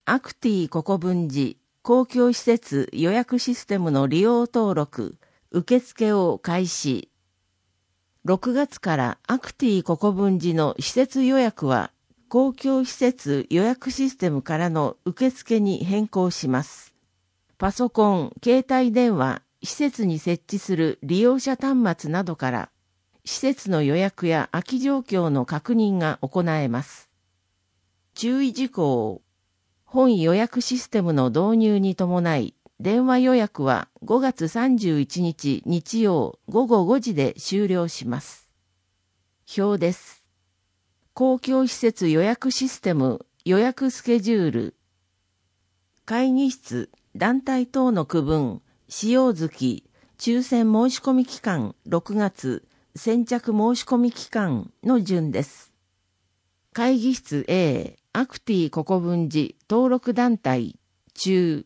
アクティ国分寺公共施設予約システムの利用登録、受付を開始。6月からアクティ国分寺の施設予約は公共施設予約システムからの受付に変更します。パソコン、携帯電話、施設に設置する利用者端末などから施設の予約や空き状況の確認が行えます。注意事項。本予約システムの導入に伴い、電話予約は5月31日日曜午後5時で終了します。表です。公共施設予約システム予約スケジュール。会議室、団体等の区分、使用月、抽選申し込み期間6月、先着申し込み期間の順です。会議室 A、アクティ国分寺登録団体、中、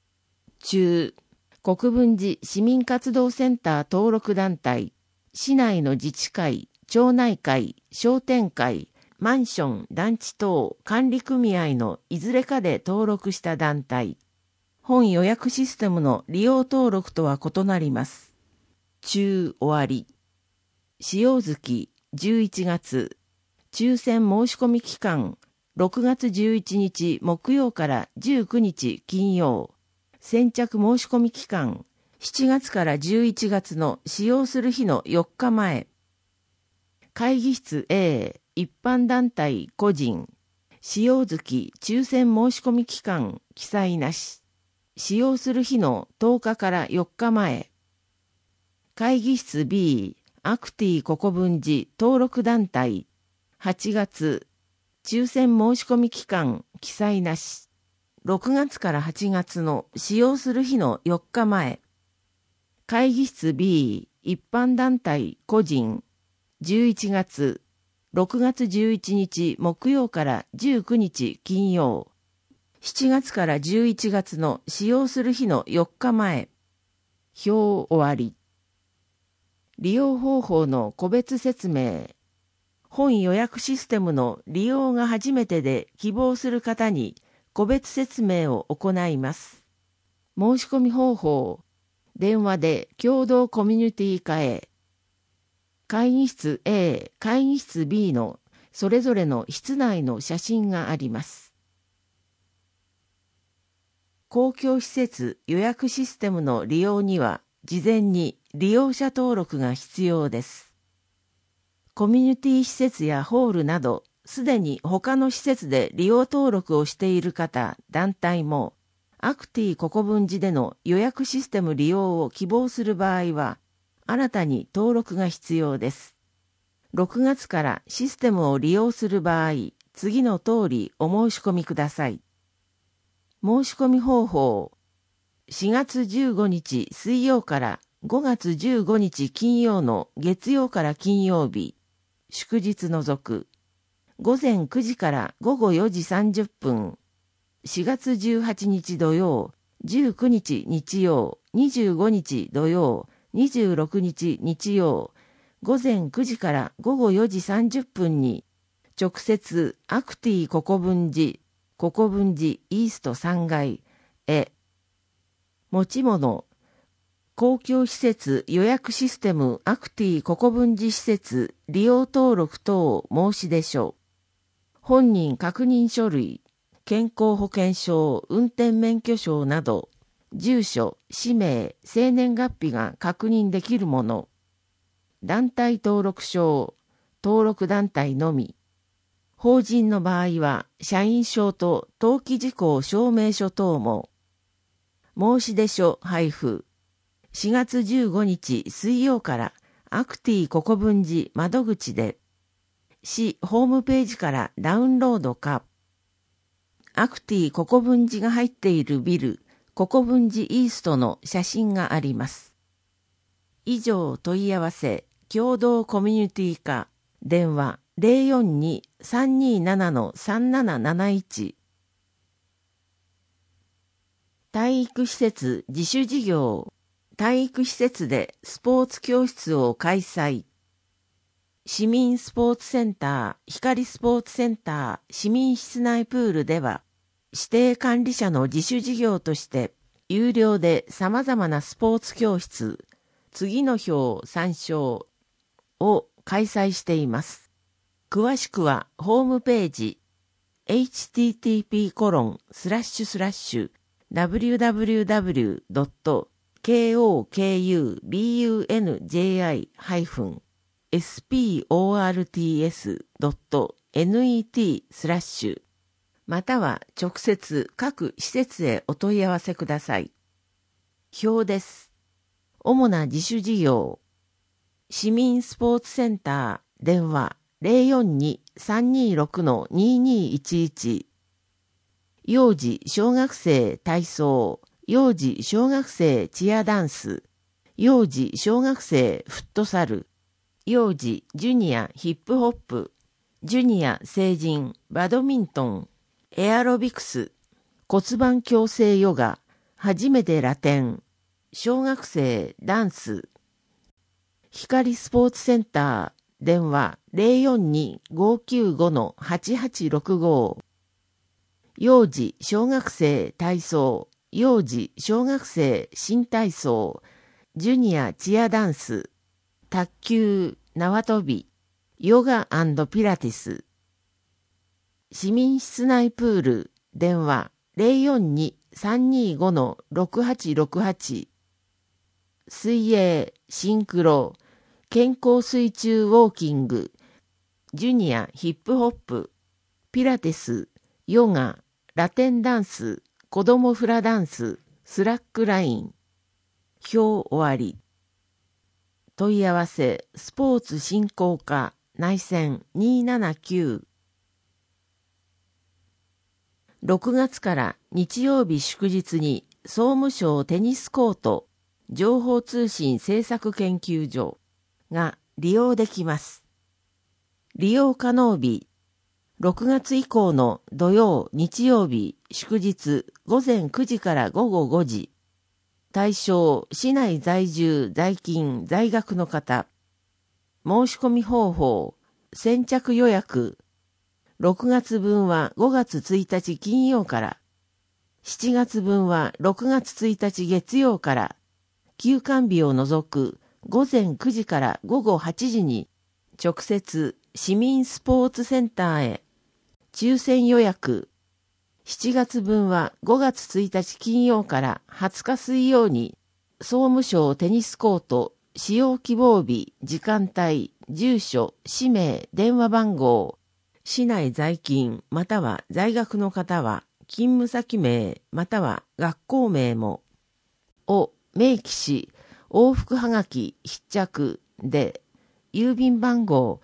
国分寺市民活動センター登録団体、市内の自治会、町内会、商店会、マンション、団地等管理組合のいずれかで登録した団体。本予約システムの利用登録とは異なります。終わり。使用月11月。抽選申し込み期間6月11日木曜から19日金曜。先着申し込み期間7月から11月の使用する日の4日前。会議室 A、一般団体個人。使用月抽選申し込み期間記載なし。使用する日の10日から4日前。会議室 B、アクティ国分寺登録団体。8月、抽選申し込み期間記載なし。6月から8月の使用する日の4日前。会議室 B、一般団体個人。11月、6月11日木曜から19日金曜。7月から11月の使用する日の4日前。表終わり。利用方法の個別説明。本予約システムの利用が初めてで希望する方に個別説明を行います。申し込み方法。電話で共同コミュニティ化へ。会議室 A、会議室 B のそれぞれの室内の写真があります。公共施設予約システムの利用には事前に利用者登録が必要です。コミュニティ施設やホールなど、すでに他の施設で利用登録をしている方、団体も、アクティ国分寺での予約システム利用を希望する場合は、新たに登録が必要です。6月からシステムを利用する場合、次の通りお申し込みください。申し込み方法。4月15日水曜から5月15日金曜の月曜から金曜日。祝日除く。午前9時から午後4時30分。4月18日土曜、19日日曜、25日土曜、26日日曜、午前9時から午後4時30分に、直接アクティ国分寺、国分寺イースト3階へ。持ち物。公共施設予約システムアクティ国分寺施設利用登録等申し出書。本人確認書類、健康保険証、運転免許証など、住所、氏名、生年月日が確認できるもの。団体登録証、登録団体のみ。法人の場合は、社員証と登記事項証明書等も。申し出書配布。4月15日水曜からアクティ国分寺窓口で市ホームページからダウンロードかアクティ国分寺が入っているビル国分寺イーストの写真があります。以上問い合わせ共同コミュニティ化電話 042-327-3771 体育施設自主事業体育施設でスポーツ教室を開催。市民スポーツセンター、光スポーツセンター、市民室内プールでは、 指定管理者の自主事業として、有料で様々なスポーツ教室、次の表参照を開催しています。詳しくはホームページ、http://www.kokubunsports.net/ または直接各施設へお問い合わせください。表です。主な自主事業。市民スポーツセンター電話 042-326-2211 幼児小学生体操、幼児小学生チアダンス、幼児小学生フットサル、幼児ジュニアヒップホップ、ジュニア成人バドミントン、エアロビクス、骨盤矯正ヨガ、初めてラテン、小学生ダンス、光スポーツセンター電話 042-595-8865 幼児小学生体操、幼児小学生新体操、ジュニアチアダンス、卓球、縄跳び、ヨガ&ピラティス、市民室内プール電話 042-325-6868 水泳、シンクロ、健康水中ウォーキング、ジュニアヒップホップ、ピラティス、ヨガ、ラテンダンス、子供フラダンス、スラックライン。表終わり。問い合わせ、スポーツ振興課、内線279。6月から日曜日祝日に総務省テニスコート、情報通信政策研究所が利用できます。利用可能日、6月以降の土曜、日曜日、祝日、午前9時から午後5時。対象、市内在住、在勤、在学の方。申し込み方法、先着予約。6月分は5月1日金曜から。7月分は6月1日月曜から。休館日を除く午前9時から午後8時に直接市民スポーツセンターへ。抽選予約。7月分は5月1日金曜から20日水曜に総務省テニスコート使用希望日、時間帯、住所、氏名、電話番号、市内在勤または在学の方は勤務先名または学校名もを明記し、往復はがき必着で郵便番号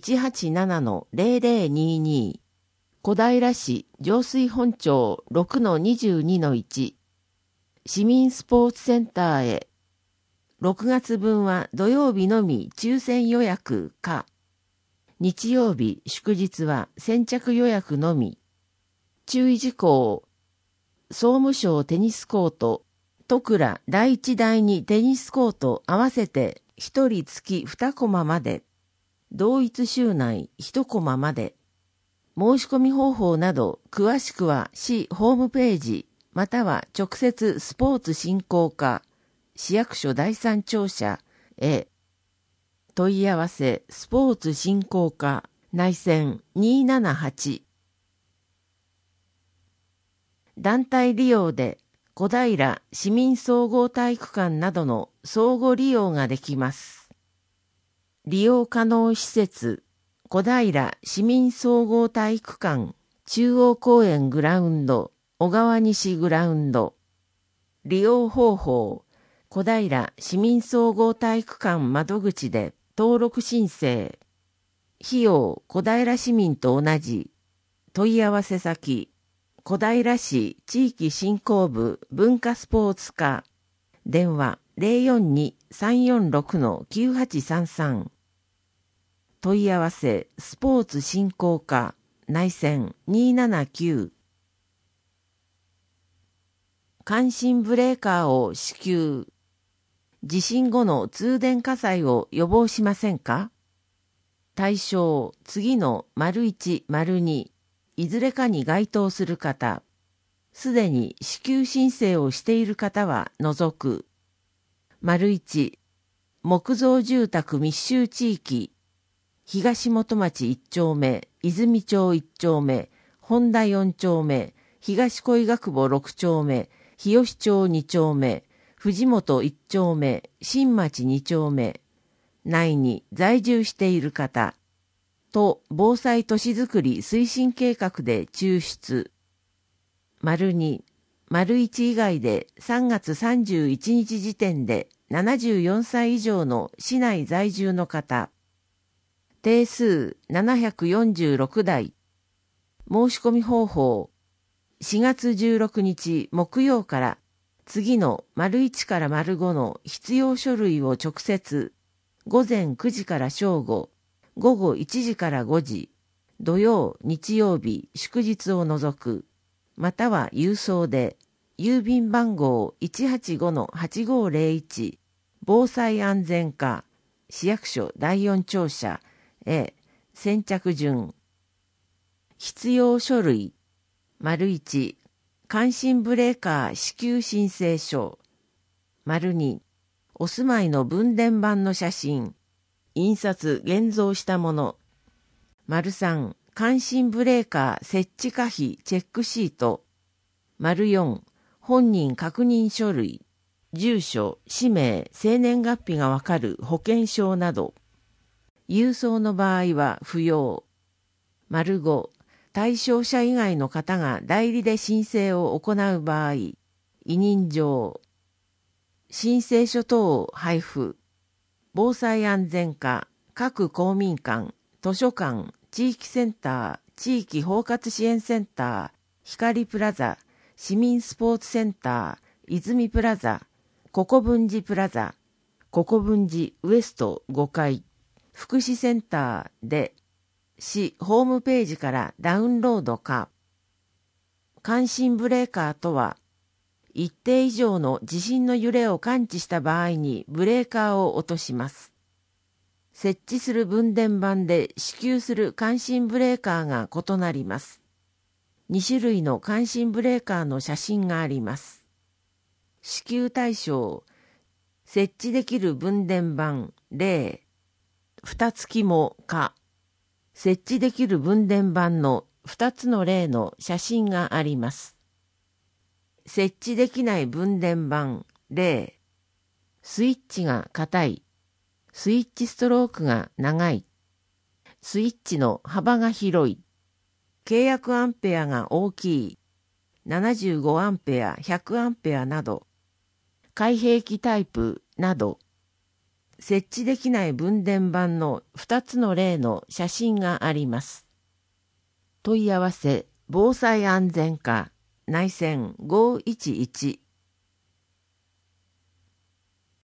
187-0022小平市上水本町 6-22-1 市民スポーツセンターへ。6月分は土曜日のみ抽選予約か。日曜日祝日は先着予約のみ。注意事項。総務省テニスコート、戸倉第1第2テニスコート合わせて1人付き2コマまで。同一州内1コマまで。申し込み方法など詳しくは市ホームページまたは直接スポーツ振興課市役所第三庁舎へ。問い合わせスポーツ振興課内線278。団体利用で小平市民総合体育館などの相互利用ができます。利用可能施設小平市民総合体育館、中央公園グラウンド、小川西グラウンド。利用方法、小平市民総合体育館窓口で登録申請。費用、小平市民と同じ。問い合わせ先、小平市地域振興部文化スポーツ課。電話 042-346-9833。問い合わせスポーツ振興課内線279。感震ブレーカーを支給。地震後の通電火災を予防しませんか？対象、次の ①、②、いずれかに該当する方。 すでに支給申請をしている方は除く。1、木造住宅密集地域、東本町1丁目、泉町1丁目、本田4丁目、東恋学坊6丁目、日吉町2丁目、藤本1丁目、新町2丁目、内に在住している方、と防災都市づくり推進計画で抽出。2、1以外で3月31日時点で74歳以上の市内在住の方、定数746台。申し込み方法、4月16日木曜から次の1から5の必要書類を直接、午前9時から正午、午後1時から5時、土曜、日曜日、祝日を除く、または郵送で、郵便番号 185-8501、防災安全課、市役所第4庁舎へ、先着順。必要書類、1、感震ブレーカー支給申請書。2、お住まいの分電盤の写真、印刷現像したもの。3、感震ブレーカー設置可否チェックシート。4、本人確認書類、住所、氏名、生年月日がわかる保険証など。郵送の場合は不要。5、対象者以外の方が代理で申請を行う場合、委任状、申請書等を配布、防災安全課、各公民館、図書館、地域センター、地域包括支援センター、光プラザ、市民スポーツセンター、泉プラザ、国分寺プラザ、国分寺ウエスト5階、福祉センターで、市ホームページからダウンロードか。感震ブレーカーとは、一定以上の地震の揺れを感知した場合にブレーカーを落とします。設置する分電盤で支給する感震ブレーカーが異なります。2種類の感震ブレーカーの写真があります。支給対象、設置できる分電盤例、2月もか。設置できる分電盤の2つの例の写真があります。設置できない分電盤例、スイッチが硬い、スイッチストロークが長い、スイッチの幅が広い、契約アンペアが大きい、75アンペア、100アンペアなど、開閉器タイプなど、設置できない分電盤の2つの例の写真があります。問い合わせ、防災安全課、内線511